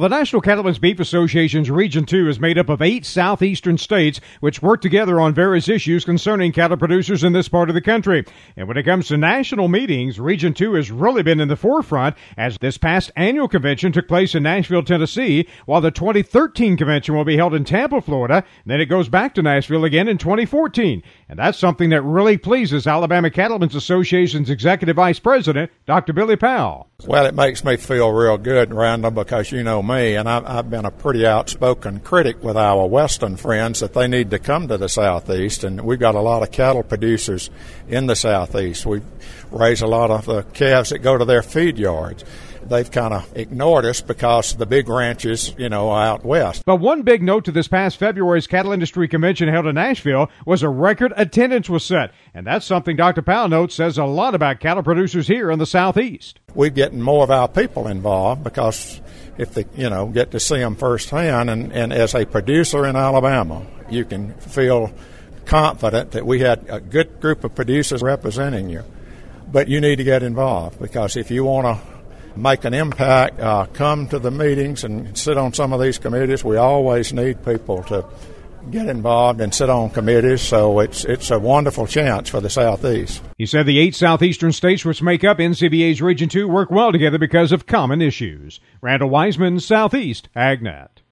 The National Cattlemen's Beef Association's Region 2 is made up of 8 southeastern states which work together on various issues concerning cattle producers in this part of the country. And when it comes to national meetings, Region 2 has really been in the forefront, as this past annual convention took place in Nashville, Tennessee, while the 2013 convention will be held in Tampa, Florida. Then it goes back to Nashville again in 2014. And that's something that really pleases Alabama Cattlemen's Association's Executive Vice President, Dr. Billy Powell. Well, it makes me feel real good, Randall, because you know me, and I've been a pretty outspoken critic with our western friends that they need to come to the Southeast, and we've got a lot of cattle producers in the Southeast. We raise a lot of the calves that go to their feed yards. They've kind of ignored us because the big ranches, are out west. But one big note to this past February's Cattle Industry Convention held in Nashville was a record attendance was set. And that's something Dr. Powell notes says a lot about cattle producers here in the Southeast. We're getting more of our people involved because if they, get to see them firsthand, and as a producer in Alabama, you can feel confident that we had a good group of producers representing you. But you need to get involved, because if you want to make an impact, come to the meetings and sit on some of these committees. We always need people to get involved and sit on committees, so it's a wonderful chance for the Southeast. He said the 8 southeastern states which make up NCBA's Region 2 work well together because of common issues. Randall Wiseman, Southeast AgNet.